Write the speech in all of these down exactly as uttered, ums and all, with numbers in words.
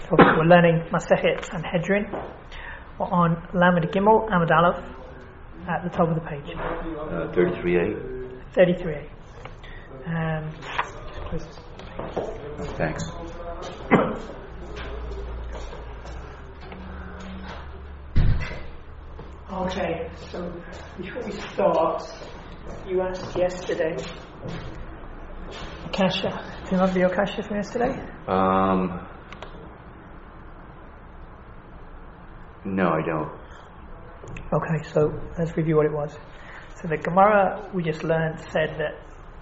We're learning Masechet Sanhedrin. We're on Lamed Gimel, Amud Aleph, at the top of the page. Uh, thirty-three A. thirty-three A. Um, just close this. Thanks. Okay, so before we start, you asked yesterday, Kasha. Do you remember your Kasha from yesterday? Um. No, I don't. Okay, so let's review what it was. So the Gemara we just learned said that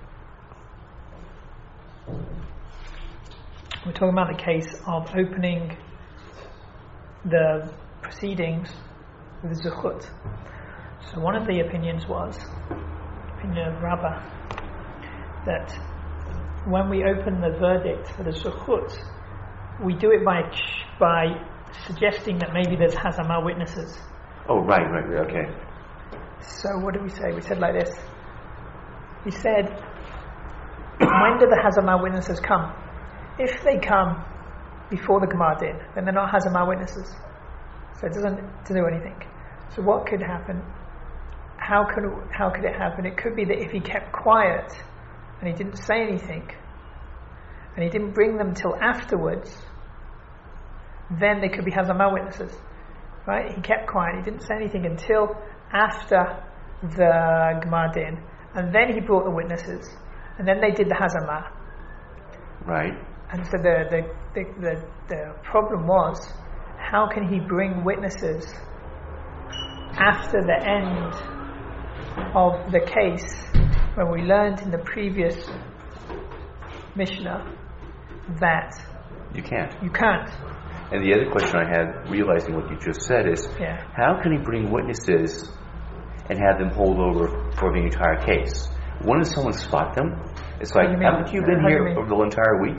we're talking about the case of opening the proceedings with Zuchut. So one of the opinions was, opinion of Rabbah, that when we open the verdict for the Zuchut, we do it by by suggesting that maybe there's Hazamah witnesses. Oh, right, right, right, okay. So what did we say? We said like this. We said, when do the Hazamah witnesses come? If they come before the Gemara did, then they're not Hazamah witnesses. So it doesn't do anything. So what could happen? How could how could it happen? It could be that if he kept quiet and he didn't say anything, and he didn't bring them till afterwards, then they could be Hazamah witnesses. Right? He kept quiet, he didn't say anything until after the Gemara din, and then he brought the witnesses, and then they did the Hazamah. Right. And so the the, the the the problem was, how can he bring witnesses after the end of the case, when we learned in the previous Mishnah that you can't. You can't. And the other question I had, realizing what you just said, is yeah. how can he bring witnesses and have them hold over for the entire case? When does someone spot them? It's like, you haven't you been how here you over the entire week?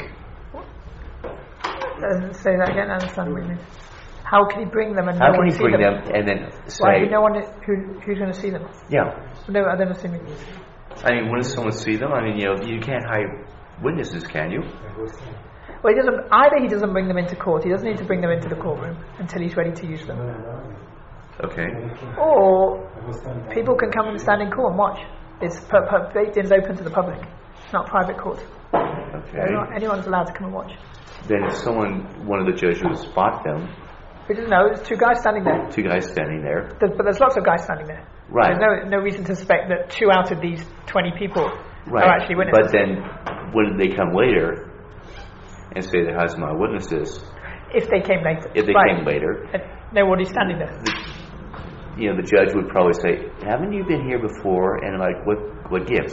Uh, say that again, I understand what you mean. How can he bring them and how no can one he see bring them? them and then say... Why, no one, who, who's going to see them? Yeah. No, I don't understand. I mean, when does someone see them? I mean, you know, you can't hide witnesses, can you? Well, he doesn't. Either he doesn't bring them into court. He doesn't need to bring them into the courtroom until he's ready to use them. Okay. Or people can come and stand in court and watch. It's per, per, Beit Din's open to the public. It's not private court. Okay. Not, anyone's allowed to come and watch. Then if someone, one of the judges would spot them. We didn't know. There's two guys standing there. Two guys standing there. There's, but there's lots of guys standing there. Right. There's no no reason to suspect that two out of these twenty people right. are actually witnesses. But then, when they come later and say they're Hazamah witnesses, if they came later, if they right. came later, and nobody's standing there. The, you know, the judge would probably say, "Haven't you been here before?" And like, what what gives?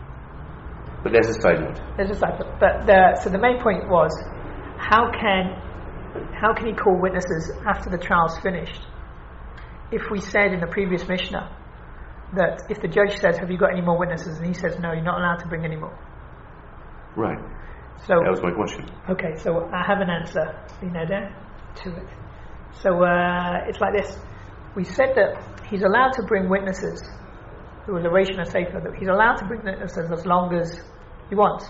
But that's a side note. There's a side note. But the, so the main point was, how can how can he call witnesses after the trial's finished? If we said in the previous Mishnah that if the judge says, "Have you got any more witnesses?" and he says, "No, you're not allowed to bring any more." Right. So that was my question. Okay, so I have an answer, you know, there to it. So uh, it's like this: we said that he's allowed to bring witnesses. There was a Rishon Sefer that he's allowed to bring witnesses as long as he wants,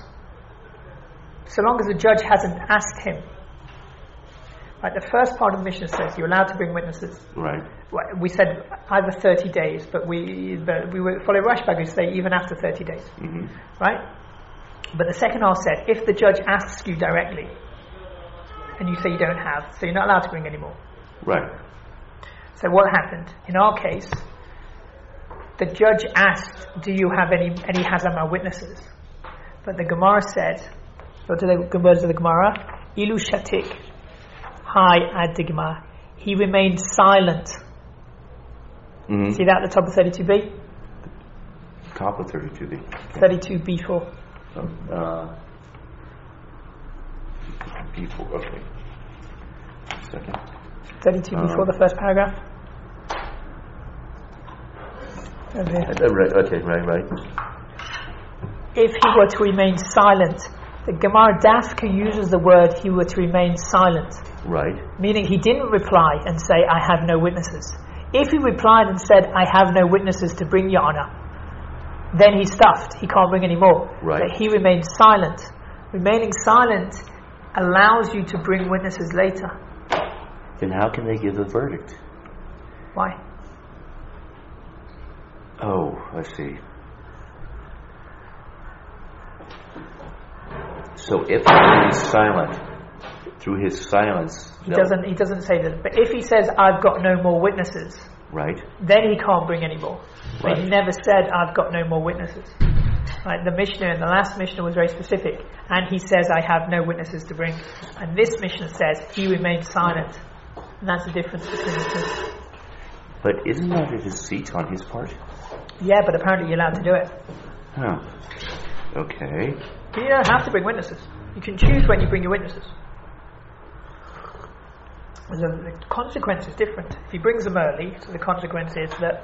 so long as the judge hasn't asked him. Right, the first part of the Mishnah says you're allowed to bring witnesses. Right. We said either thirty days, but we but we were follow Rashbag, we say even after thirty days. Mm-hmm. Right? But the second half said, if the judge asks you directly, and you say you don't have, so you're not allowed to bring any more. Right. So what happened? In our case, the judge asked, do you have any any Hazamah witnesses? But the Gemara said, what are the words of the Gemara? Ilu shatik. Hi ad the Gemara. He remained silent. Mm-hmm. See that at the top of thirty-two b? Top of thirty-two b. thirty-two b four. Oh, uh, B four, okay. Second. thirty-two b four, uh, the first paragraph. Okay. Uh, right, okay, right, right. If he were to remain silent, the Gemara Dafka uses the word he were to remain silent. Right. Meaning he didn't reply and say, I have no witnesses. If he replied and said, I have no witnesses to bring, Your Honor, then he's stuffed. He can't bring any more. Right. But he remained silent. Remaining silent allows you to bring witnesses later. Then how can they give the verdict? Why? Oh, I see. So if he is silent, through his silence, He no. doesn't. He doesn't say that. But if he says, "I've got no more witnesses," Right. then he can't bring any more. But he Right. never said, "I've got no more witnesses." Right? The Mishnah, and the last Mishnah was very specific, and he says, "I have no witnesses to bring." And this Mishnah says he remained silent, and that's the difference between the two. But isn't that a deceit on his part? Yeah, but apparently you're allowed to do it. Huh. Okay. You don't have to bring witnesses. You can choose when you bring your witnesses. The, the consequence is different. If he brings them early, so the consequence is that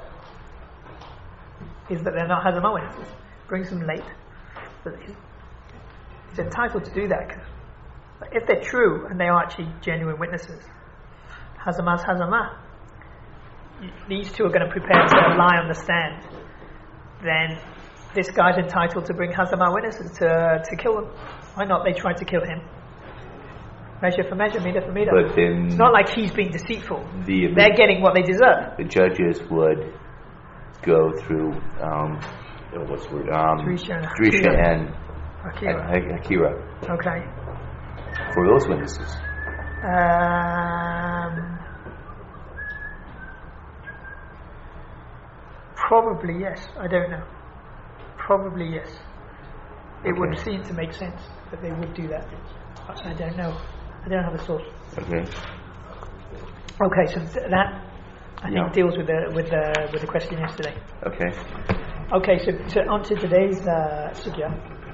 is that they're not Hazamah witnesses. Brings them late, but he's, he's entitled to do that. Cause if they're true and they are actually genuine witnesses, Hazamah's Hazamah. These two are going to prepare to lie on the stand. Then this guy's entitled to bring Hazamah witnesses to to kill them. Why not? They tried to kill him. Measure for measure, meter for meter. But then It's not like he's being deceitful. the They're getting what they deserve. the judges would go through um, oh, what's the word? Um, Drisha and Drisha Hakira. and Akira. Ha- Akira Okay. for those witnesses. Um, probably yes. I don't know. Probably yes. It Okay. would seem to make sense that they would do that. But I don't know. I don't have a source. Okay. Okay, so th- that I Yeah. think deals with the with the with the question yesterday. Okay. Okay, so to, on to today's uh, sugya.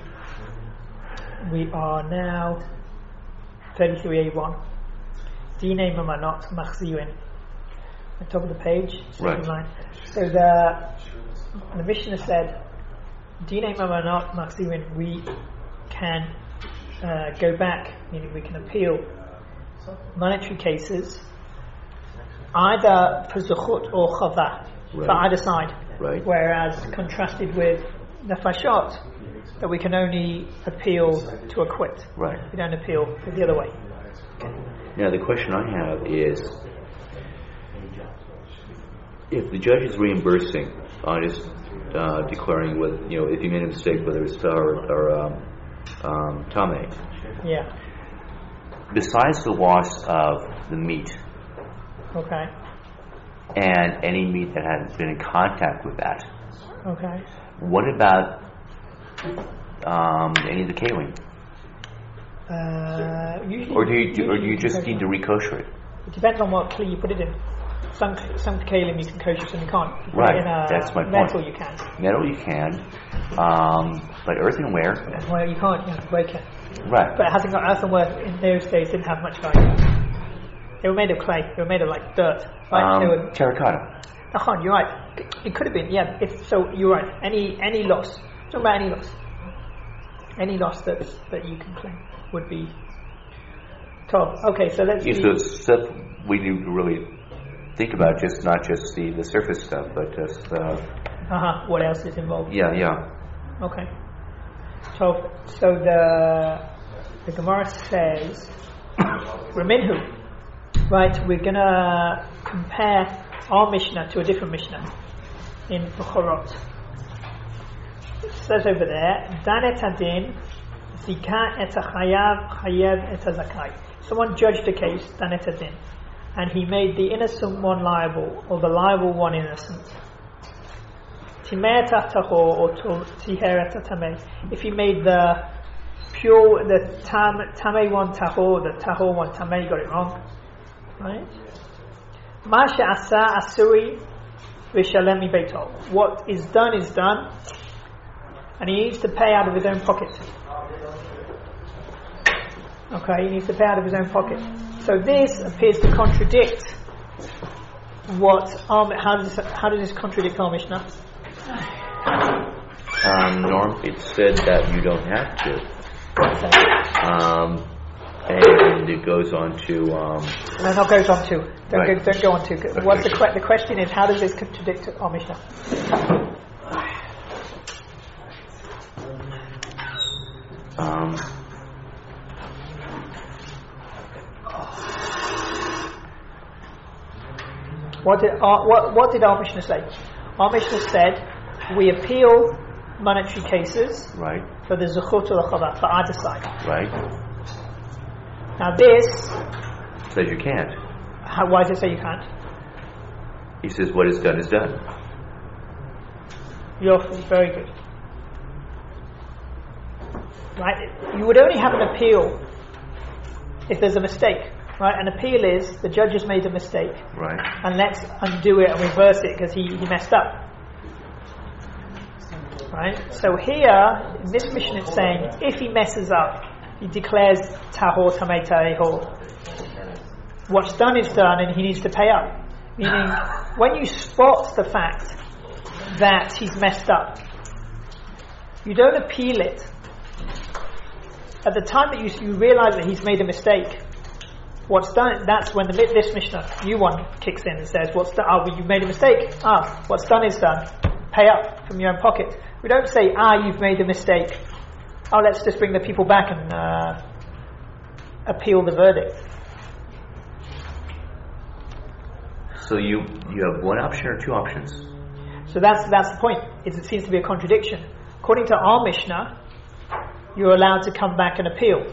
We are now thirty-three A one. Dine mamanot machziyuin. At the top of the page, second Right. line. So the the Mishnah said, Dine mamanot machziyuin. We can uh, go back, meaning we can appeal monetary cases, either for zuchut or chava, Right. for either side. Right. Whereas contrasted with nefashot, that we can only appeal to acquit. Right. We don't appeal the other way. Now the question I have is, if the judge is reimbursing on his uh, declaring with, you know, if he made a mistake, whether it's tar or um, um, tame, Yeah. besides the loss of the meat Okay. and any meat that had been in contact with that, Okay. what about um, any of the kalim? Uh, usually, Or do you do, or do usually you just can need to kosher. re-kosher it? It depends on what kli you put it in. Some some kalim you can kosher, some you can't. If you put Right, it in a that's my metal point. you can. Metal you can, um, but earthenware, Well, you can't. You have to break it. right? But it hasn't got earthenware in those days. Didn't have much value. They were made of clay. They were made of like dirt. Right? They Um, were, terracotta. Achan, you're right. It could have been, yeah. If so, you're right. Any any loss. Talk about any loss. Any loss that that you can claim would be tough. Okay, so let's. Yeah, see. so it's stuff we need to really think about, just not just the, the surface stuff, but just uh, Uh-huh. What else is involved? yeah, yeah. Okay. So so the the Gemara says, Reminhu. Right, we're gonna compare our Mishnah to a different Mishnah in Bechorot. It says over there, Dan et hadin, zika et chayav, chayev et zakai. Someone judged a case, Dan et hadin, and he made the innocent one liable, or the liable one innocent. Timeh tahtaho, or tiher et tameh. If he made the pure, the tam, tameh one taho, the taho one tameh, got it wrong. Right? Ma she'asa asuri v'shalem mi beito. What is done is done, and he needs to pay out of his own pocket. Okay, he needs to pay out of his own pocket. So this appears to contradict what our, how does how does this contradict our Mishnah? Um, Norm, it said that you don't have to. So, Um, and it goes on to um, no, not goes on to. Don't Right. go. Don't go on to. What's the que- the question is? How does this contradict our Mishnah? um, What did our, what, what did our Mishnah say? Our Mishnah said we appeal monetary cases Right. for the zechut or the chavah, for either side. Right. Now this, Says you can't. how, why does it say you can't? He says what is done is done. You're very good. Right? You would only have an appeal if there's a mistake. Right? An appeal is the judge has made a mistake, Right. and let's undo it and reverse it because he, he messed up. Right? So here, in this mission, it's saying if he messes up, he declares tahor tamei tahor. What's done is done, and he needs to pay up. Meaning, when you spot the fact that he's messed up, you don't appeal it. At the time that you, you realize that he's made a mistake, what's done, that's when the, this Mishnah, new one, kicks in and says, what's done, oh, you made a mistake. Ah, what's done is done. Pay up from your own pocket. We don't say, ah, you've made a mistake. Oh, let's just bring the people back and uh, appeal the verdict. So you you have one option or two options? So that's that's the point. Is it seems to be a contradiction. According to our Mishnah, you're allowed to come back and appeal.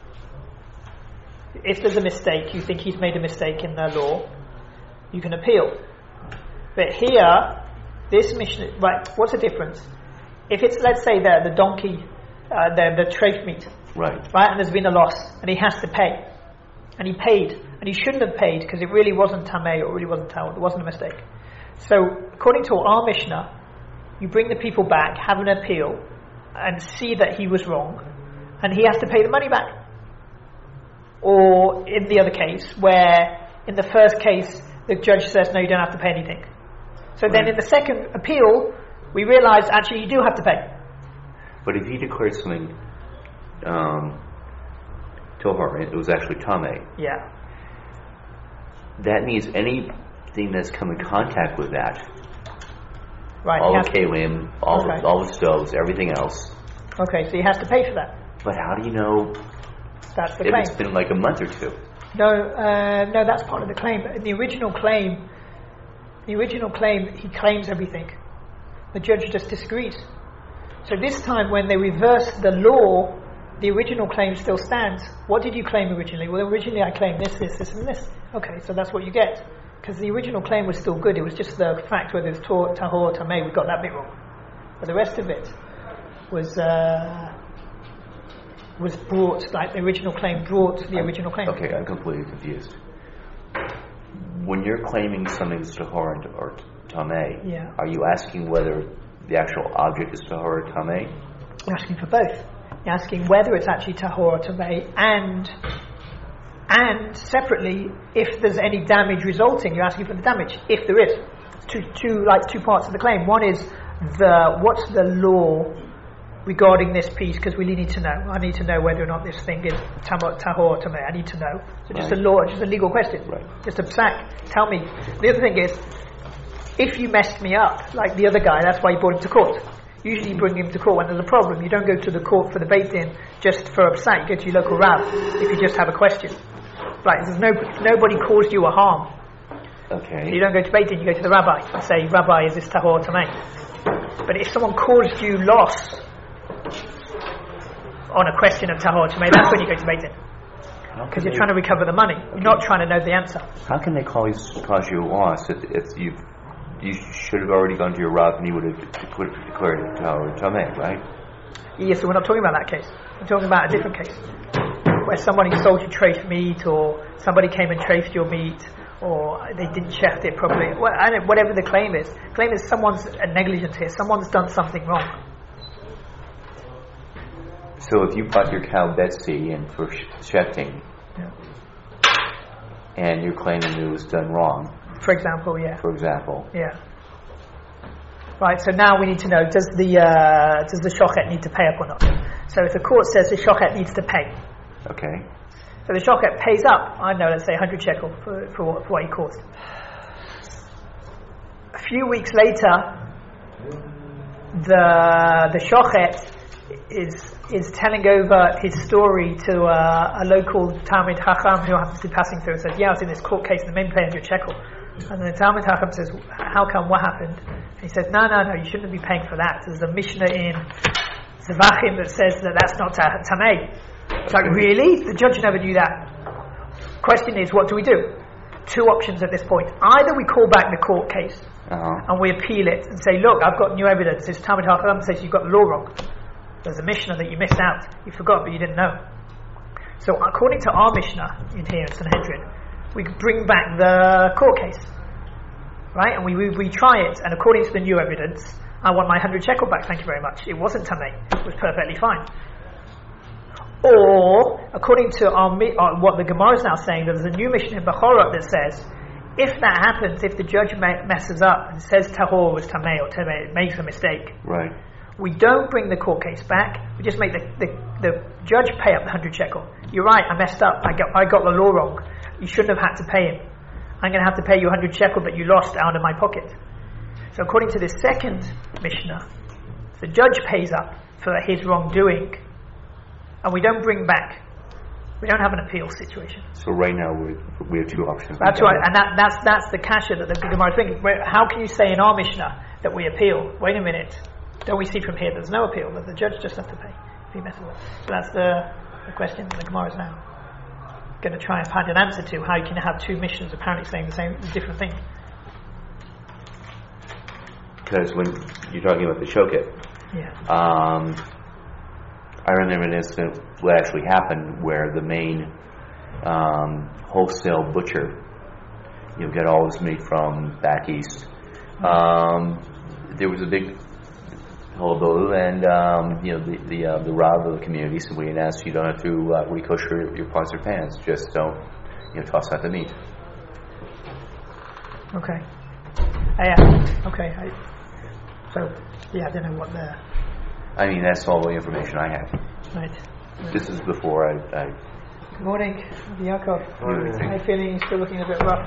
If there's a mistake, you think he's made a mistake in the law, you can appeal. But here, this Mishnah, right? What's the difference? If it's, let's say, the the donkey, uh, the the treif meat, Right. right, and there's been a loss, and he has to pay, and he paid, and he shouldn't have paid because it really wasn't tamei or it really wasn't tahor, it wasn't a mistake. So, according to our Mishnah, you bring the people back, have an appeal, and see that he was wrong, and he has to pay the money back. Or in the other case, where in the first case the judge says no, you don't have to pay anything. So then, Right. in the second appeal, we realise actually you do have to pay. But if he declared something um, tohar, it was actually tamei, Yeah. that means anything that's come in contact with that, Right. all he the has to- kalim, all, Okay. the, all the stoves, everything else. Okay, so he has to pay for that. But how do you know That's the if claim. it's been like a month or two? No, uh, no, that's part of the claim. In the original claim, the original claim, he claims everything. The judge just disagrees. So this time, when they reverse the law, the original claim still stands. What did you claim originally? Well, originally I claimed this, this, this, and this. Okay, so that's what you get. Because the original claim was still good. It was just the fact whether it's tahor, tahor, tamei, we got that bit wrong. But the rest of it was uh, was brought, like the original claim brought the original claim. Okay, I'm completely confused. When you're claiming something's tahor and- or tamei, Yeah. are you asking whether the actual object is tahor or tamei? You're asking for both. You're asking whether it's actually tahor or tamei, and and separately, if there's any damage resulting, you're asking for the damage. If there is, two two like two parts of the claim. One is the what's the law regarding this piece, because we need to know. I need to know whether or not this thing is tahor or tamei. I need to know. So just Right. a law, just a legal question. Right. Just a sack. Tell me. The other thing is, if you messed me up, like the other guy, that's why you brought him to court. Usually you bring him to court when there's a problem. You don't go to the court for the Beit Din just for a psak. You go to your local rab if you just have a question. Right, there's no, nobody caused you a harm. Okay. So you don't go to Beit Din, you go to the rabbi and say, Rabbi, is this tahor or tamei? But if someone caused you loss on a question of tahor or tamei, that's when you go to Beit Din. How Because can you're trying to recover the money. You're not trying to know the answer. How can they call you, cause you a loss if, if you you should have already gone to your Rav and he would have declared declared it tahor or tamei, right? Yes, so we're not talking about that case. We're talking about a different case. Where somebody sold you treif meat, or somebody came and treifed your meat, or they didn't chef it properly. Well, I don't, whatever the claim is. The claim is someone's a negligence here. Someone's done something wrong. So if you bought your cow Betsy in for sh- shefting, Yeah. and you're claiming it was done wrong, For example, yeah. for example, Yeah. Right, so now we need to know, does the uh, does the shochet need to pay up or not? So if the court says the shochet needs to pay, okay, so the shochet pays up, I know, let's say one hundred shekel for, for, what, for what he caused. A few weeks later, the the shochet is is telling over his story to uh, a local Talmid Chacham who happens to be passing through and says, yeah, I was in this court case and the men pay one hundred shekel. And the Talmid Chacham says, how come, what happened? And he says, no, no, no, you shouldn't be paying for that. There's a Mishnah in Zvachim that says that that's not ta- Tamei. It's like, really? The judge never knew that. Question is, what do we do? Two options at this point. Either we call back the court case uh-huh. and we appeal it and say, look, I've got new evidence. This Talmid Chacham says you've got the law wrong. There's a Mishnah that you missed out. You forgot, but you didn't know. So according to our Mishnah in here in Sanhedrin, we bring back the court case. Right? And we, we, we try it. And according to the new evidence, I want my one hundred shekel back, thank you very much. It wasn't Tamei. It was perfectly fine. Or, according to our, uh, what the Gemara is now saying, there's a new Mishnah in Bechorot that says, if that happens, if the judge ma- messes up and says Tahor was Tamei or Tamei, makes a mistake, right. we don't bring the court case back, we just make the, the, the judge pay up the one hundred shekel. You're right, I messed up, I got, I got the law wrong. You shouldn't have had to pay him. I'm going to have to pay you one hundred shekel, but you lost out of my pocket. So according to this second Mishnah, the judge pays up for his wrongdoing, and we don't bring back. We don't have an appeal situation. So right now we we have two options. That's right, and that, that's that's the kasha that the Gemara is thinking. How can you say in our Mishnah that we appeal? Wait a minute, don't we see from here there's no appeal, that the judge just has to pay if he messes up? So that's the, the question that the Gemara is now going to try and find an answer to. How you can have two Mishnahs apparently saying the same, different thing. Because when you're talking about the shoket, yeah. Um, I remember an incident what actually happened where the main um, wholesale butcher, you know, get all his meat from back east. Um, there was a big hullabaloo, and um, you know the the, uh, the Rav of the community said, "We asked you don't have to uh, re-kosher your, your pots or pans. Just don't, you know, toss out the meat." Okay. Uh, yeah. Okay. I, so yeah, I don't know what the. I mean, that's all the information I have. Right. This is before I... I Good morning, Yaakov. Morning. How are you feeling? You're still looking a bit rough.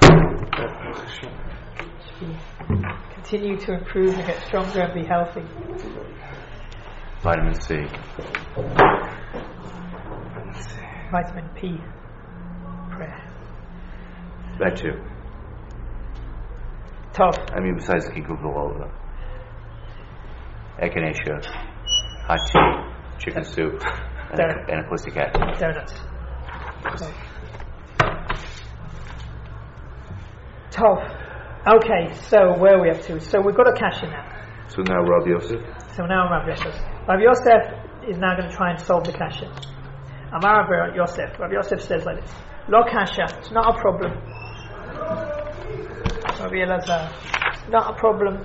Continue to improve and get stronger and be healthy. Vitamin C. Vitamin P. Prayer. That too. Tough. I mean, besides the Kikukulova. Echinacea. Hot tea, chicken soup, and a, and a pussycat. Donuts. Tov. Okay, so where are we up to? So we've got a kasha now. So now Rabbi Yosef? So now Rabbi Yosef. Rabbi Yosef is now going to try and solve the kasha. Amar Rabbi Yosef. Rabbi Yosef says like this. Lo kasha, it's not a problem. Rabbi Elazar, it's not a problem.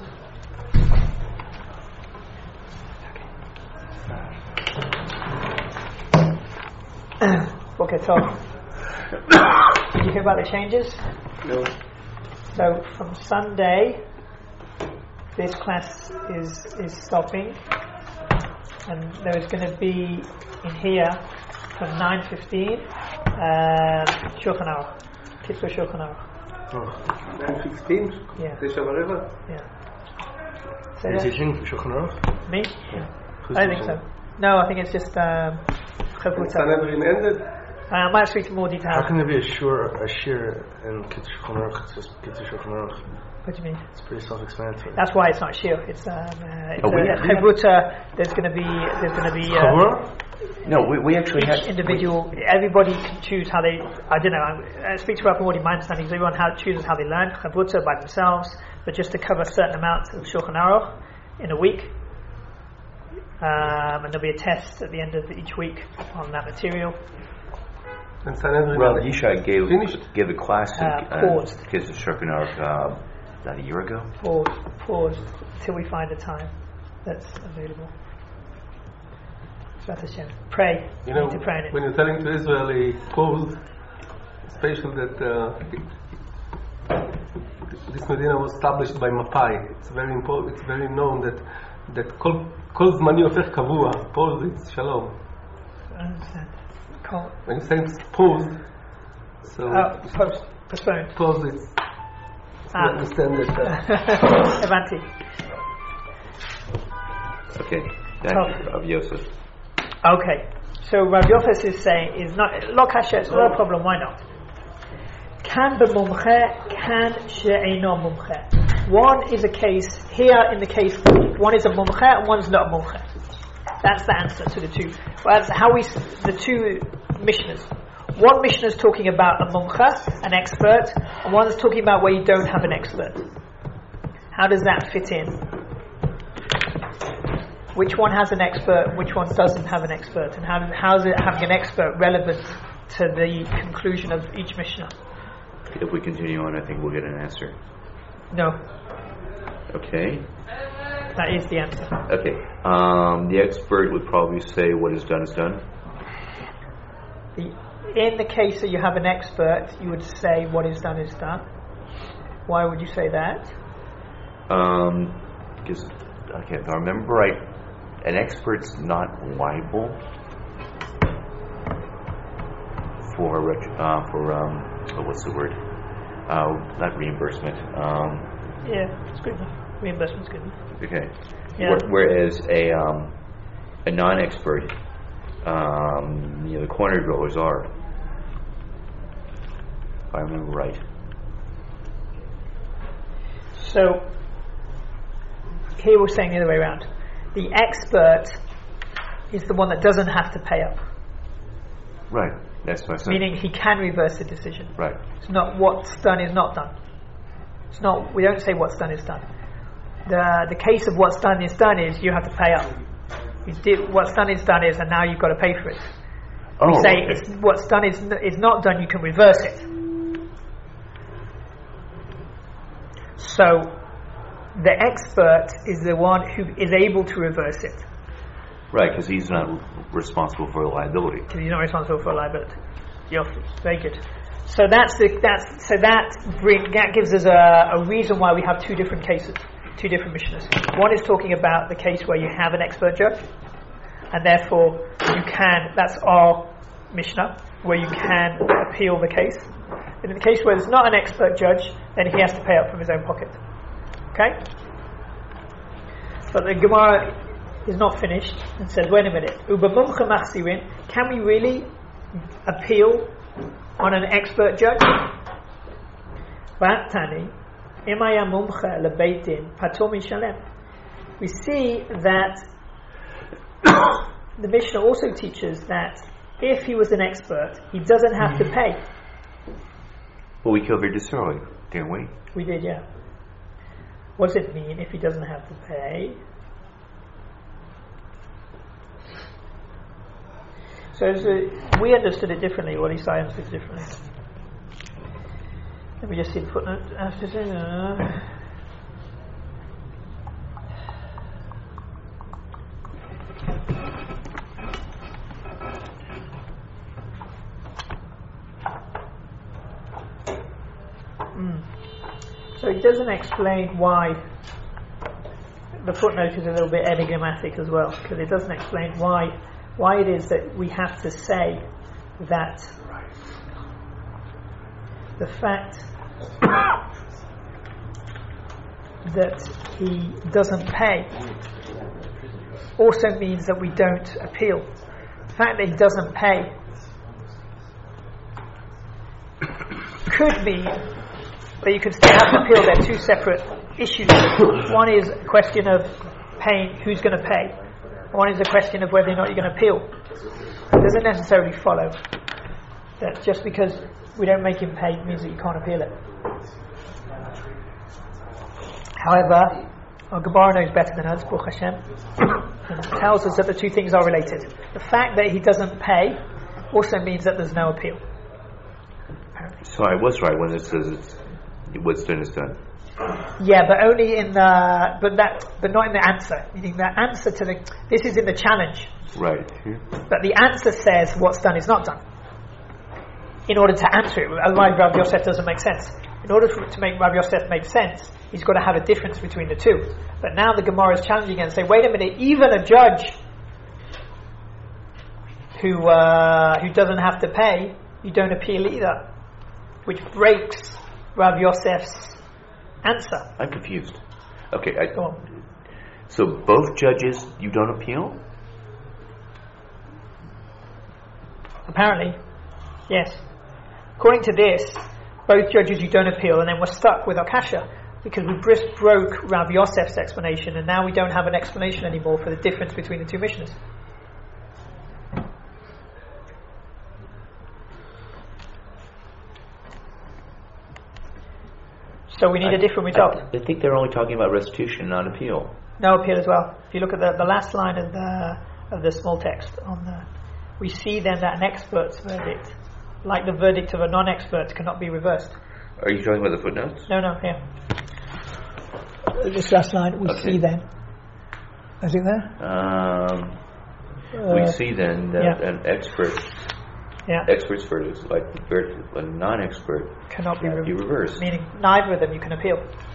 Okay, so did you hear about the changes? No. So from Sunday, this class is is stopping, and there is going to be in here from nine fifteen um, Shulchan Aruch, Kitzur Shulchan Aruch. Oh, nine fifteen. Yeah. Yeah. So Are you teaching Shulchan Aruch? Me? Yeah. I don't think so. No, I think it's just um, Sanhedrin ended. Uh, I might speak to more detail. How can there be a shur, a shir in Kitzur Shulchan Aruch? It's just Kitzur Shulchan Aruch. What do you mean? It's pretty self-explanatory. That's why it's not shir. It's um, uh, it's oh, we, a chavruta. There's going to be there's going to be uh, no. We, we actually each have individual. We, everybody can choose how they. I don't know. I speak to Rabbi Morty. My understanding is everyone how, chooses how they learn chavruta by themselves, but just to cover certain amounts of Shulchan Aruch in a week. Um, and there'll be a test at the end of each week on that material. And Sanhedrin well, Yishai gave finished. gave a class in Uh, paused. uh, Kids of Shulchan Aruch uh, about a year ago. Paused, paused till we find a time that's available. That's Hashem. Pray. You know, to pray in it. when you're telling to Israeli pause, special that uh, this Medina was established by Mapai. It's very important. It's very known that that kol kol zmani hofech kavua. Pause it's shalom. I understand. Call. When you say pause, so Oh, post, postpone. pause it's. So Ah. you understand that. Uh, Avanti. Okay. Thank Oh. you, Rabbi Yosef. Okay, so Rav Yosef is saying is not lo kasha. It's not a problem. Why not? Kan b'mumche, kan she'eino mumche. One is a case here in the case. One is a mumche and one's not a mumche. That's the answer to the two. Well, that's how we the two mishnahs. One mishnah is talking about a mumche, an expert, and one is talking about where you don't have an expert. How does that fit in? Which one has an expert, which one doesn't have an expert, and how, how is it having an expert relevant to the conclusion of each Mishnah? If we continue on, I think we'll get an answer. No. Okay. That is the answer. Okay. Um, the expert would probably say what is done is done. The, in the case that you have an expert, you would say what is done is done. Why would you say that? Um, because, okay, if I remember right, an expert's not liable for ret- uh, for um, oh, what's the word? Uh, not reimbursement. Um, yeah, it's good enough. Reimbursement's good enough. Okay. Yeah. Whereas a um, a non-expert, um, you know, the corner growers are, if I remember right. So here we're saying the other way around. The expert is the one that doesn't have to pay up. Right. That's what I said. Meaning he can reverse the decision. Right. It's not what's done is not done. It's not. We don't say what's done is done. The the case of what's done is done is you have to pay up. You did what's done is done is, and now you've got to pay for it. Oh, we say okay. it's, what's done is is not done. You can reverse it. So the expert is the one who is able to reverse it. Right, because he's not responsible for the liability. Because he's not responsible for liability. Yofi, very good. So that's the, that's so that bring that gives us a, a reason why we have two different cases, two different mishnahs. One is talking about the case where you have an expert judge, and therefore you can. That's our mishnah where you can appeal the case. But in the case where there's not an expert judge, then he has to pay up from his own pocket. Okay? But the Gemara is not finished and says, wait a minute, Ubamumcha machsirin, can we really appeal on an expert judge? V'atani, imaya mumcha lebeitin patur mishalem. We see that the Mishnah also teaches that if he was an expert, he doesn't have to pay. Well, we covered this earlier, didn't we? We did, yeah. What does it mean if he doesn't have to pay? So, so we understood it differently, or at least I understood it differently. Let me just see the footnote. After uh, mm. So it doesn't explain why. The footnote is a little bit enigmatic as well, because it doesn't explain why why it is that we have to say that the fact that he doesn't pay also means that we don't appeal. The fact that he doesn't pay could mean that you can still have an appeal. They're two separate issues. One is a question of paying, who's going to pay. One is a question of whether or not you're going to appeal. It doesn't necessarily follow that just because we don't make him pay means that you can't appeal it. However, our Gemara knows better than us, Baruch Hashem, and it tells us that the two things are related. The fact that he doesn't pay also means that there's no appeal. Apparently. So I was right when it says it's, what's done is done. Yeah, but only in the but that but not in the answer. Meaning the answer to the this is in the challenge. Right. But the answer says what's done is not done. In order to answer it, otherwise Rav Yosef doesn't make sense. In order for it to make Rav Yosef make sense, he's got to have a difference between the two. But now the Gemara is challenging and say, wait a minute, even a judge who uh, who doesn't have to pay, you don't appeal either, which breaks Rav Yosef's answer. I'm confused. Okay, I, Go on. so both judges, you don't appeal? Apparently, yes. According to this, both judges you don't appeal, and then we're stuck with our kasha because we just broke Rav Yosef's explanation, and now we don't have an explanation anymore for the difference between the two missionaries. So we need I, a different result. I, I think they're only talking about restitution, not appeal. No appeal as well. If you look at the, the last line of the of the small text on the, we see then that an expert's verdict, like the verdict of a non-expert, cannot be reversed. Are you talking about the footnotes? No, no, here. This last line, we Okay. see then. Is it there? Um, Uh, we see then that yeah. an expert, Yeah, expert's verdict is like the verdict of a non-expert cannot be, can't be re- reversed. meaning neither of them you can appeal.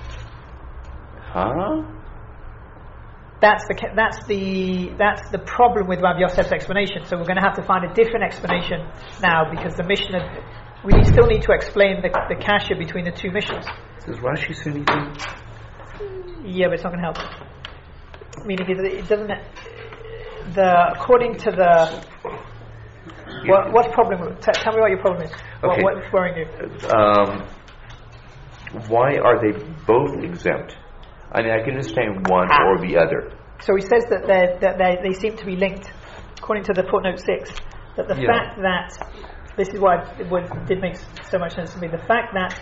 Huh? That's the ca- that's the that's the problem with Rav Yosef's explanation. So we're going to have to find a different explanation now because the Mishnah, we still need to explain the the kasha between the two Mishnahs. Does Rashi say anything? Yeah, but it's not going to help. Meaning it, it doesn't. The according to the what what's problem? T- tell me what your problem is. What, Okay. what's worrying you? Um, why are they both exempt? I mean, I can understand one or the other. So he says that they that they they seem to be linked, according to the footnote six. That the Yeah. fact that this is why it would, did make so much sense to me. The fact that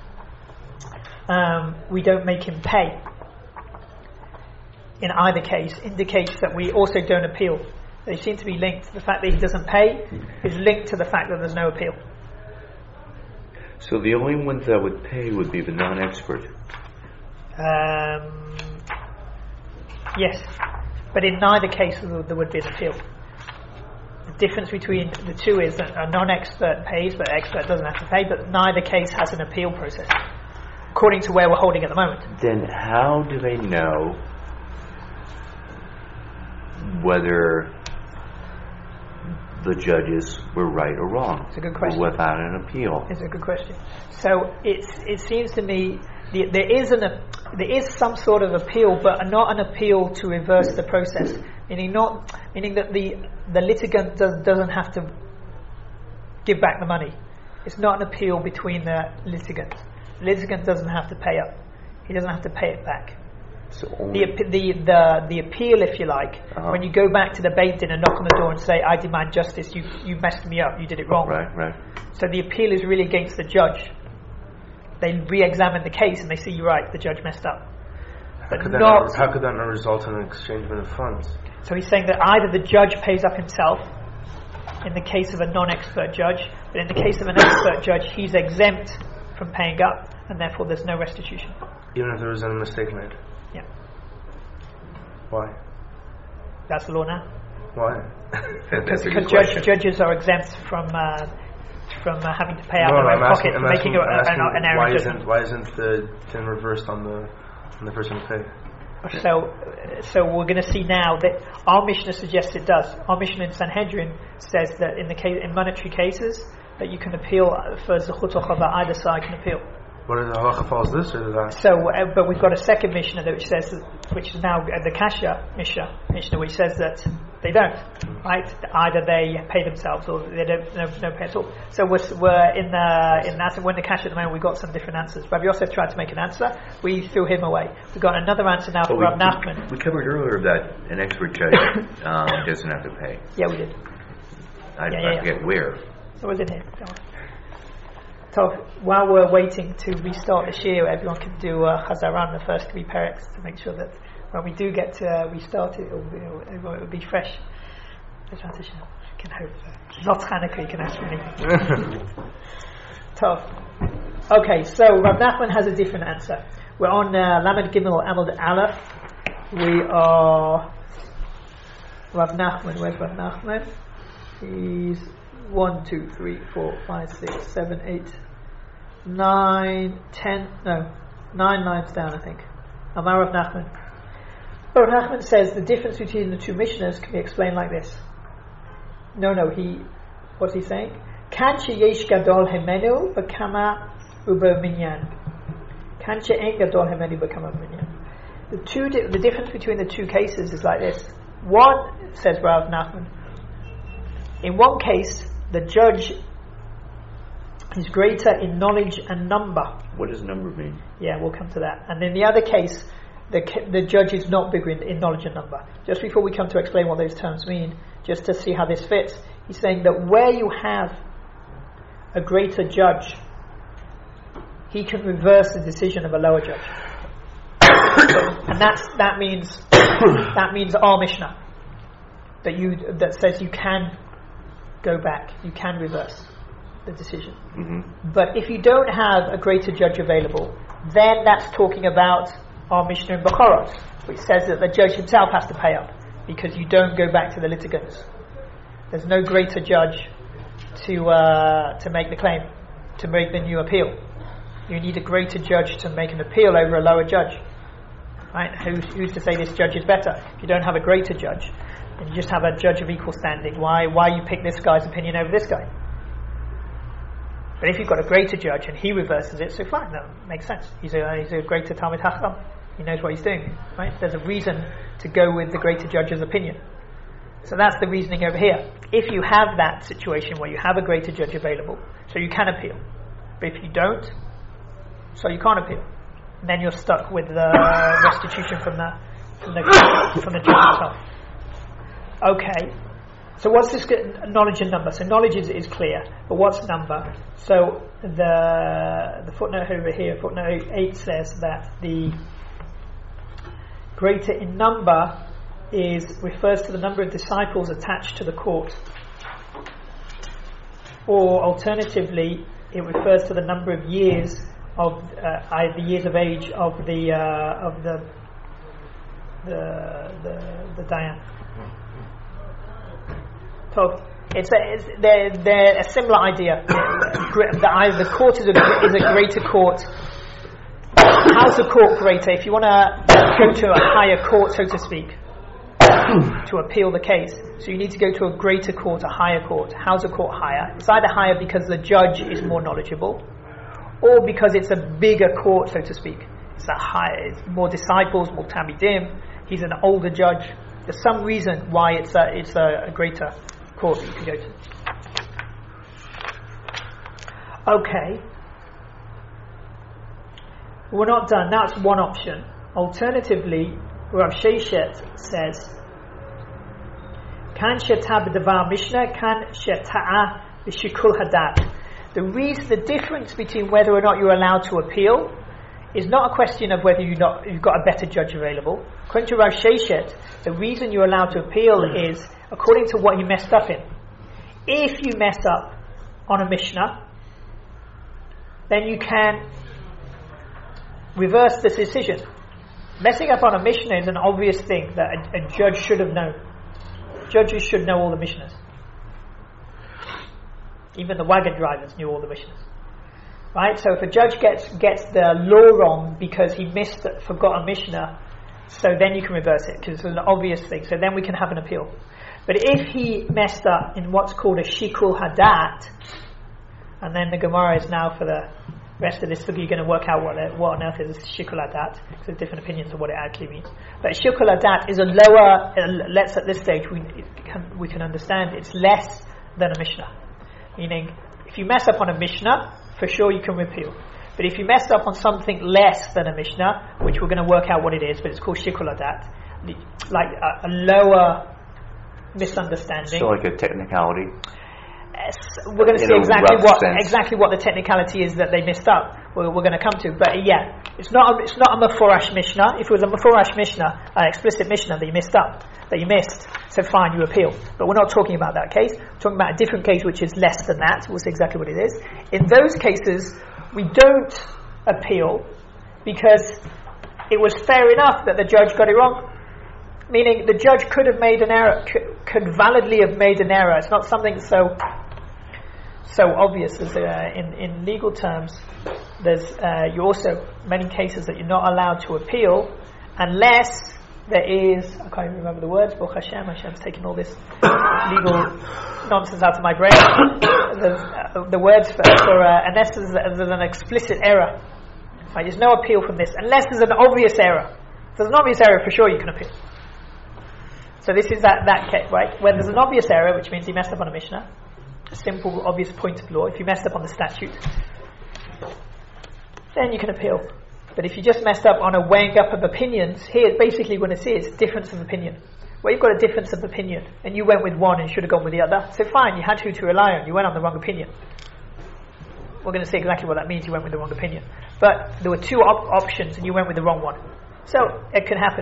um, we don't make him pay in either case indicates that we also don't appeal. They seem to be linked. The fact that he doesn't pay is linked to the fact that there's no appeal. So the only ones that would pay would be the non-expert. Um, yes, but in neither case there there would be an appeal. The difference between the two is that a non-expert pays, but an expert doesn't have to pay, but neither case has an appeal process, according to where we're holding at the moment. Then how do they know whether the judges were right or wrong? It's a good question. Without an appeal. It's a good question. So it's it seems to me the, there is an there is some sort of appeal, but not an appeal to reverse the process. Meaning not meaning that the the litigant does, doesn't have to give back the money. It's not an appeal between the litigants. The litigant doesn't have to pay up. He doesn't have to pay it back. So The, only, appe- the the the appeal, if you like, Uh-huh. when you go back to the Beit Din and knock on the door and say, "I demand justice. You you messed me up. You did it wrong." right, right. So the appeal is really against the judge. They re-examine the case and they see you're right, the judge messed up. How But could, that not. not, how could that not result in an exchangement of funds? So he's saying that either the judge pays up himself in the case of a non-expert judge, but in the case of an expert judge, he's exempt from paying up, and therefore there's no restitution. Even if there was a mistake made? Yeah, Why? that's the law now. Why? That's a Because good judge, question. judges are exempt from uh, from uh, having to pay out No, of no, their I'm own asking, pocket I'm for making asking, a, I'm asking an, an error why judgment. isn't why isn't the thing reversed on the on the person who paid? So, so we're going to see now that our Mishnah suggests it does. Our Mishnah in Sanhedrin says that in the case, in monetary cases that you can appeal for zechut or chava, either side can appeal. What is the halacha follows this or that? So, uh, but we've got a second Mishnah that which says, which is now uh, the Kasha Mishnah, Mishnah, which says that they don't, right? Either they pay themselves or they don't no, no pay at all. So we're, we're in the in that when the Kasha at the moment we got some different answers. Rabbi Yosef tried to make an answer, we threw him away. We got another answer now But from we, Rav Nachman. we covered earlier that an expert judge um, doesn't have to pay. Yeah, we did. I, Yeah, I yeah, forget where. It was in here. Don't worry. So while we're waiting to restart the shir, everyone can do uh, Chazaran, the first three parex, to make sure that when we do get to uh, restart it, it'll be, it'll, it'll be fresh. The transition. I can hope. Uh, not Hanukkah, you can ask for anything. Tough. Okay, so Rav Nachman has a different answer. We're on uh, Lamed Gimel Amud Aleph. We are Rav Nachman. Where's Rav Nachman? He's one, two, three, four, five, six, seven, eight, nine, ten. No, nine lines down, I think. Amar Rav Nachman. Rav Nachman says the difference between the two Mishnahs can be explained like this. No, no. He, what's he saying? Kanche yesh gadol hemenu b'kama uber minyan. Kanche ein gadol hemenu b'kama minyan. The two, di- the difference between the two cases is like this. One, says Rav Nachman, in one case, the judge is greater in knowledge and number. What does number mean? Yeah, we'll come to that. And in the other case, the the judge is not bigger in, in knowledge and number. Just before we come to explain what those terms mean, just to see how this fits, he's saying that where you have a greater judge, he can reverse the decision of a lower judge. And that's that means that means our Mishnah that you that says you can go back, you can reverse the decision. Mm-hmm. But if you don't have a greater judge available, then that's talking about our Mishnah in Bechorot, which says that the judge himself has to pay up because you don't go back to the litigants. There's no greater judge to uh, to make the claim, to make the new appeal. You need a greater judge to make an appeal over a lower judge. Right? Who's, who's to say this judge is better? If you don't have a greater judge, and you just have a judge of equal standing, why why you pick this guy's opinion over this guy? But if you've got a greater judge and he reverses it, so fine, that makes sense. He's a he's a greater Talmid Chacham. He knows what he's doing. Right? There's a reason to go with the greater judge's opinion. So that's the reasoning over here. If you have that situation where you have a greater judge available, so you can appeal. But if you don't, so you can't appeal. And then you're stuck with the restitution from the from the from the judge himself. Okay. So what's this knowledge and number? So knowledge is, is clear, but what's number? So the the footnote over here, footnote eight says that the greater in number is refers to the number of disciples attached to the court, or alternatively, it refers to the number of years of uh, the years of age of the uh, of the the the, the Dayan. So it's a, it's, they're, they're a similar idea. The, the court is a, is a greater court. How's a court greater? If you want to go to a higher court, so to speak, to appeal the case, so you need to go to a greater court, a higher court. How's a court higher? It's either higher because the judge is more knowledgeable, or because it's a bigger court, so to speak. It's a higher, it's more disciples, more Talmidim. He's an older judge. There's some reason why it's a, it's a, a greater court that you can go to. Okay. We're not done. That's one option. Alternatively, Rav Sheshet says, "Kan sheta b'davar Mishnah, kan sheta'a b'shikul hadat." The reason, the difference between whether or not you're allowed to appeal is not a question of whether you not, you've got a better judge available. According to Rav Sheshet, the reason you're allowed to appeal is according to what you messed up in. If you mess up on a Mishnah, then you can reverse the decision. Messing up on a Mishnah is an obvious thing that a, a judge should have known. Judges should know all the Mishnahs. Even the wagon drivers knew all the Mishnahs. Right? So if a judge gets gets the law wrong because he missed, forgot a Mishnah, so then you can reverse it because it's an obvious thing. So then we can have an appeal. But if he messed up in what's called a shikul hadat, and then the Gemara is now for the rest of this sugi you're going to work out what what on earth is shikul hadat, because there's different opinions of what it actually means. But shikul hadat is a lower. Uh, let's at this stage we can we can understand it's less than a Mishnah. Meaning, if you mess up on a Mishnah, for sure you can repeal. But if you messed up on something less than a Mishnah, which we're going to work out what it is, but it's called shikul hadat, like a, a lower misunderstanding. So like a technicality? Yes, we're going to see exactly what sense. exactly what the technicality is that they missed up. We're, we're going to come to, but yeah, it's not a, it's not a Mefurash Mishnah. If it was a Mefurash Mishnah, an explicit Mishnah that you missed up, that you missed, so fine, you appeal. But we're not talking about that case. We're talking about a different case which is less than that. We'll see exactly what it is. In those cases, we don't appeal because it was fair enough that the judge got it wrong. Meaning the judge could have made an error, could, could validly have made an error. It's not something so so obvious as uh, in in legal terms. There's uh, you also many cases that you're not allowed to appeal unless there is, I can't even remember the words. Baruch Hashem, Hashem's taking all this legal nonsense out of my brain. the, uh, the words for, for uh, unless there's, there's an explicit error. Right? There's no appeal from this unless there's an obvious error. If there's an obvious error, for sure you can appeal. So this is that, that case, right? When there's an obvious error, which means he messed up on a Mishnah, a simple, obvious point of law, if you messed up on the statute, then you can appeal. But if you just messed up on a weighing up of opinions, here basically what it is, difference of opinion. Well, you've got a difference of opinion, and you went with one and should have gone with the other. So fine, you had who to rely on. You went on the wrong opinion. We're going to say exactly what that means. You went with the wrong opinion. But there were two op- options, and you went with the wrong one. So it can happen.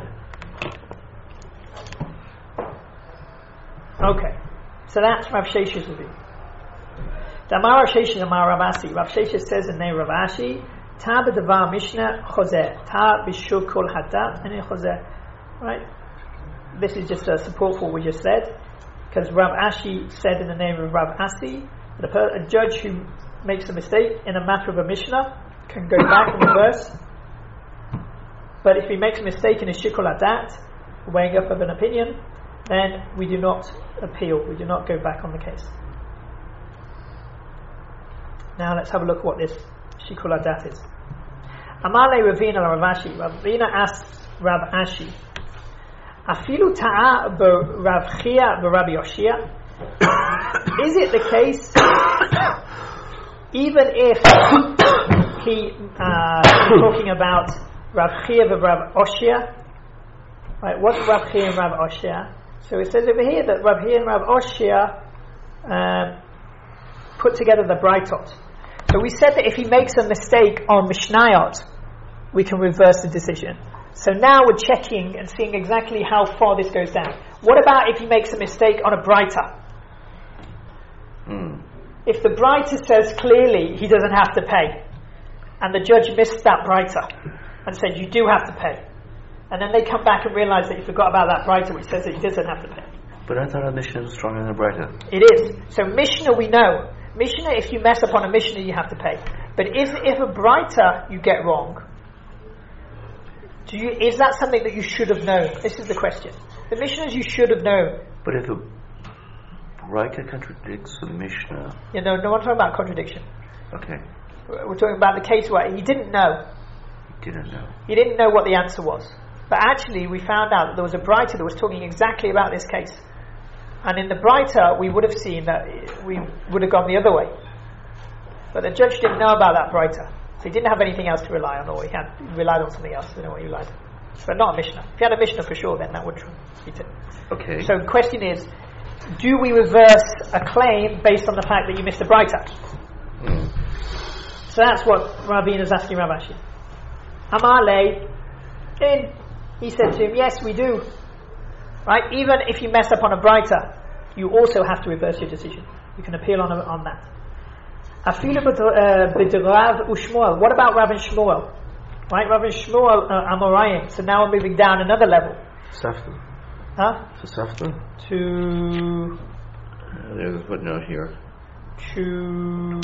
Okay. So that's Rav Sheshes will be. Damar Rav Sheshes Amar Rav Asi. Rav Sheshes says in name Rav Ashi, Ta b'davar Mishnah chozer, Ta b'shur kol hadat and chozer. Right. This is just a support for what we just said, because Rav Ashi said in the name of Rav Asi that a, per, a judge who makes a mistake in a matter of a Mishnah can go back and reverse. But if he makes a mistake in a shikol hadat, weighing up of an opinion, then we do not appeal. We do not go back on the case. Now let's have a look at what this shikol hadat is. Amale Ravina Rav Ashi. Ravina asks Rav Ashi, Afilu ta'a b'Rav Chia b'Rabbi Yoshia. Is it the case, even if he uh, is talking about Rav Chia b'Rav Oshia? Right, what's Rav Chia and Rav Oshia? So it says over here that Rav Chia and Rav Oshia uh, put together the Brightot. So we said that if he makes a mistake on Mishnayot, we can reverse the decision. So now we're checking and seeing exactly how far this goes down. What about if he makes a mistake on a Breita? Mm. If the Breita says clearly he doesn't have to pay, and the judge missed that Breita and said you do have to pay, and then they come back and realize that you forgot about that Breita which says that he doesn't have to pay. But I thought a Mishnah was stronger than a Breita. It is. So Mishnah we know. Mishnah, if you mess up on a Mishnah you have to pay. But if, if a Breita you get wrong, Do you, is that something that you should have known? This is the question. The Mishnahs you should have known. But if a Breita contradicts the Mishnah... You know, no, I'm talking about contradiction. Okay. We're talking about the case where he didn't know. He didn't know. He didn't know what the answer was. But actually we found out that there was a Breita that was talking exactly about this case. And in the Breita we would have seen that we would have gone the other way. But the judge didn't know about that Breita. So he didn't have anything else to rely on, or he had he relied on something else. I don't know what he relied on. But not a Mishnah. If you had a Mishnah for sure, then that would be it. Okay. So the question is, do we reverse a claim based on the fact that you missed a Breita? Mm. So that's what Ravina is asking Rav Ashi. Amale, in, he said to him, yes, we do. Right? Even if you mess up on a Breita, you also have to reverse your decision. You can appeal on, a, on that. Afilu b'Rav u'Shmuel. What about Rav and Shmuel? Right, Rav and Shmuel uh, Amorayim. So now we're moving down another level. Sefta. Huh? So Sefta? To... Uh, there's a footnote here. To...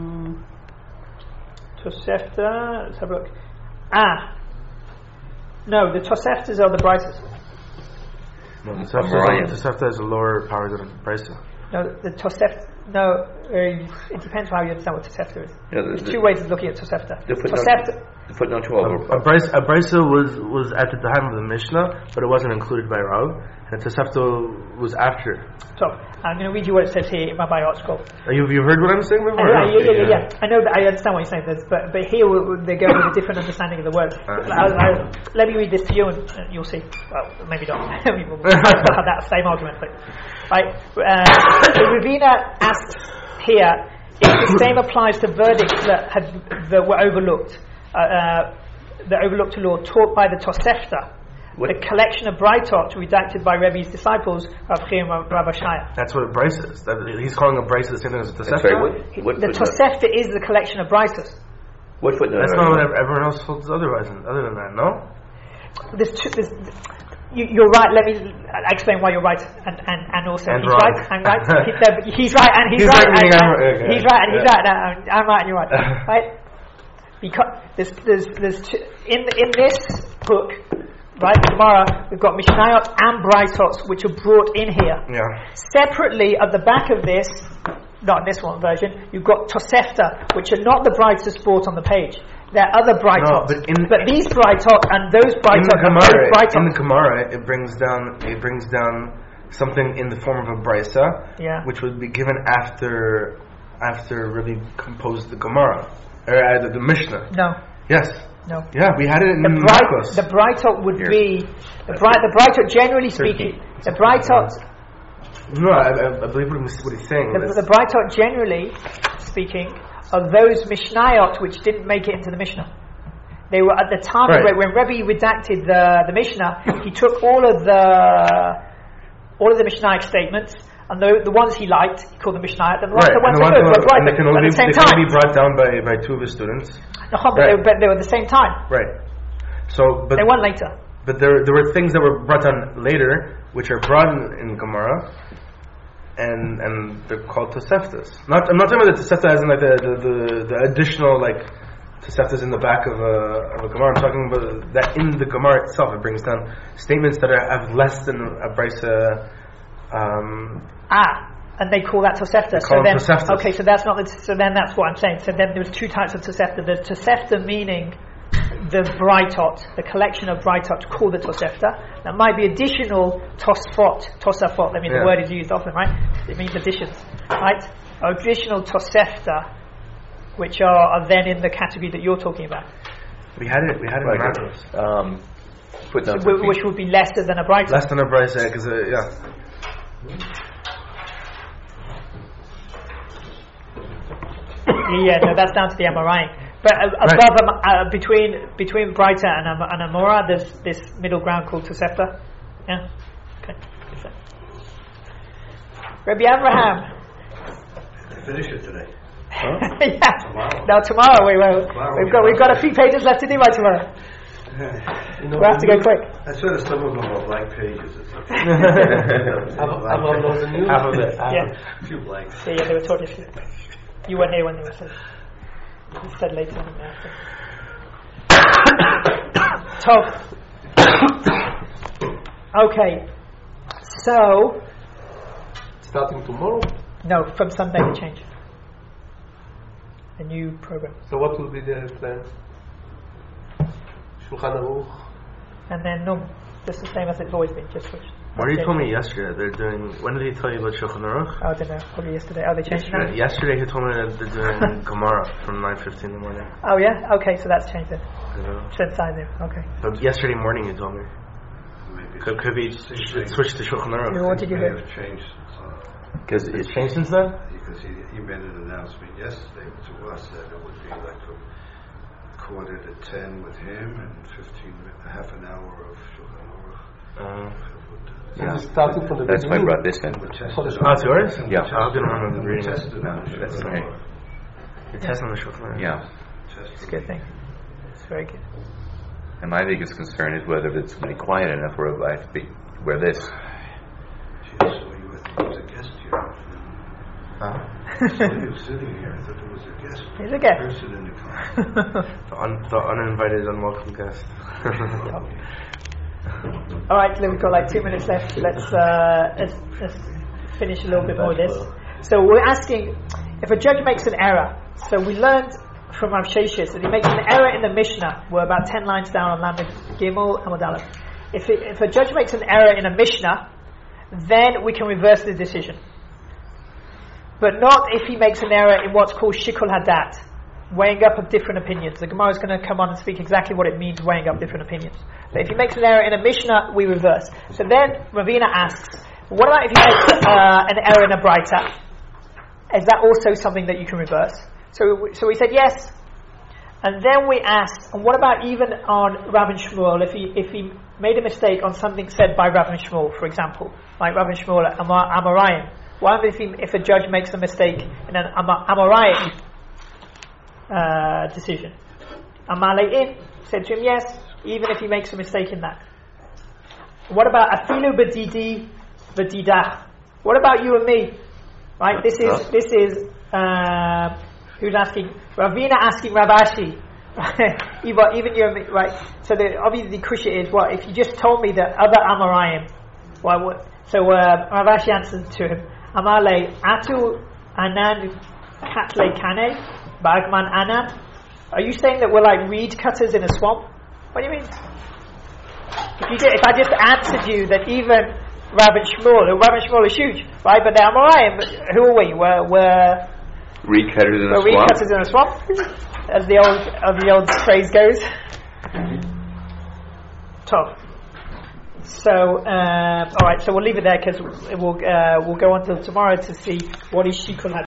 Tosefta. Let's have a look. Ah. No, the Toseftas are the Breitas. No, the Sefta is, the Sefta is a lower power than a Breisa. No, the Tosefta. No, uh, it depends on how you understand what Tosefta is. Yeah, the, There's the, two ways of looking at Tosefta. The footnote, Tosefta. the footnote twelve. A, a, Breisa, a Breisa was, was at the time of the Mishnah, but it wasn't included by Rav, and Tosefta was after. So, I'm going to read you what it says here in my bio article. Uh, you, you heard what I'm saying before? Uh, yeah, yeah, yeah, yeah, yeah. I know that I understand what you're saying, but but here they go with a different understanding of the word. Uh, I, I, let me read this to you, and uh, you'll see. Well, maybe not. We'll have that same argument, but right. Uh, so Ravina asked here if the same applies to verdicts that had that were overlooked, uh, uh, the overlooked law taught by the Tosefta. What? The collection of Breitot redacted by Rebbe's disciples, Rav Chia and Rav Oshia. That's what a Breisa is. That, he's calling a Breisa the same thing as a Tosefta. Right. What, what the Tosefta is the collection of Breitos. What footnote? That's not what everyone else holds otherwise. Other than that, no. There's two, there's, you, you're right. Let me explain why you're right, and and, and also and he's wrong. right and right. he, no, he's right and he's, he's right. right And, and, okay. He's right and he's yeah. right. No, I'm, I'm right and you're right. Right? Because there's there's there's two, in in this book. Right, tomorrow we've got Mishnayot and Breitos which are brought in here. Yeah. Separately, at the back of this, not in this one version, you've got Tosefta, which are not the Breitos brought on the page. They're other Breitos. No, but, in, but these Breitot and those Breitot in the are Gemara, both Breitot. in the Gemara, it brings down it brings down something in the form of a brisa, Yeah. which would be given after after Rabbi composed the Gemara or uh, the, the Mishnah. No, Yes. no. Yeah, we had it in The the bright, Makos. the brightot would Here. be the bright. The brightot, generally speaking, the brightot, No, I, I, I believe what he's, what he's saying. the, is- the brightot, generally speaking, are those mishnayot which didn't make it into the Mishnah. They were at the time Right. of, when Rebbe redacted the the Mishnah, he took all of the all of the Mishnaic statements. And the, the ones he liked, he called them Mishnayot, and the ones Right, that and weren't the so ones good that were were- and they brightot. can But only, at the same they can time, only be brought down by, by two of his students. no, but, they, Right. but they were at the same time. Right. So, but They weren't later. but there there were things that were brought down later, which are brought in, in Gemara, and and they're called Toseftas. Not I'm not talking about the Tosefta as in like the the, the, the additional like Toseftas in the back of a of a Gemara. I'm talking about that in the Gemara itself. It brings down statements that are, have less than a brisa. Um, Ah, and they call that Tosefta. So call them then, Toseftas. okay, so that's not. The, so then that's what I'm saying. So then there's two types of Tosefta. There's Tosefta meaning the Brightot, the collection of Brightot called the Tosefta. That might be additional Tosfot, Tosafot. I mean, Yeah. the word is used often, right? It means additions, right? Additional Tosefta, which are, are then in the category that you're talking about, we had it. We had it in Right. Makos. Um, put down wh- which would be lesser than a Brightot. Less than a brisa, because uh, yeah. Yeah, no, that's down to the Amoraim. But uh, above, um, uh, between between Brighter and, Am- and Amora, there's this middle ground called Tosefta. Yeah? Okay. Rabbi Abraham. Finish it today. yeah. Tomorrow. No, tomorrow we will. Tomorrow We've we got will. we've got a few pages left to do by tomorrow. You know, We have to go quick. I swear that some of them are blank pages. It's okay. Half of- half of those are new. Half of it. half Yeah. of it. A few blanks. So yeah, they were taught you. You weren't here when they were said. You said later on in the after. Tov. Okay. So Starting tomorrow. no, from Sunday they change. A new program. So what will be the plan? Shulchan Aruch. And then no, just the same as it's always been, just switched. What you told me yesterday, they're doing. When did he tell you about Shulchan Aruch? Oh, I don't know, probably yesterday. Oh, they changed it now? Yesterday, yesterday he told me that they're doing Gemara from nine fifteen in the morning. Oh yeah? Okay, so that's changed then. I don't know. Since I knew, okay. But yesterday morning you told me. Maybe Could, could be should switch to Shulchan Yeah, Aruch. what did you may hear? have changed uh, because It's it's changed since then? because he, he made an announcement yesterday to us that it would be like from quarter to ten with him and fifteen mi- half an hour of Shulchan Aruch. Uh, So Yeah. we're starting from the that's why I beginning. brought this in. And we're tested Oh, it's on- it's yours? and Yeah. we're I didn't tested remember on- reading it. tested on No, that's Shulchan right. Aruch. you're testing the Shulchan Aruch. Yeah. Tested It's a good thing. It's very good. And my biggest concern is whether it's going to be quiet enough where I have to be, where this. Gee, I saw you, I think there was a guest here. Huh? I saw you sitting here, I thought there was a guest. He's a guest. Person in the car. The, un, the uninvited, unwelcome guest. All right, we've got like two minutes left. Let's, uh, let's, let's finish a little bit more of this. So we're asking, if a judge makes an error, so we learned from Rav Sheshes that he makes an error in the Mishnah. We're about ten lines down on Lamed Gimel Amud Aleph. If, it, if a judge makes an error in a Mishnah, then we can reverse the decision. But not if he makes an error in what's called Shikul Hadat, weighing up of different opinions. The Gemara is going to come on and speak exactly what it means, weighing up different opinions. But if he makes an error in a Mishnah, we reverse. So then Ravina asks, what about if he makes uh, an error in a Braita? Is that also something that you can reverse? So, we- so we said yes. And then we asked, and what about even on Rav and Shmuel, if he if he made a mistake on something said by Rav and Shmuel, for example, like Rav and Shmuel at Amar, Amoraim. What if, he, if a judge makes a mistake in an Amar, Amoraim uh, decision? Amalein said to him, yes, even if he makes a mistake in that. What about Afilu Badidi Badidach? What about you and me? Right, this is this is uh, who's asking? Ravina asking Ravashi. even, even you and me, right? So the obviously the kusha is what if you just told me that other Amarayim. Why would so uh, Ravashi answered to him, Amale Atu Anan Katle Kane Bagman Anan. Are you saying that we're like reed cutters in a swamp? What do you mean? If you did, if I just answered you that even Rav and Shmuel. Rav and Shmuel is huge, right? But the Amoraim, who are we? We're, we're Reed cutters in a we're reed swamp. cutters in a swamp, as the old as the old phrase goes. Top. So, um, all right. So we'll leave it there because we'll uh, we'll go on till tomorrow to see what is Shikul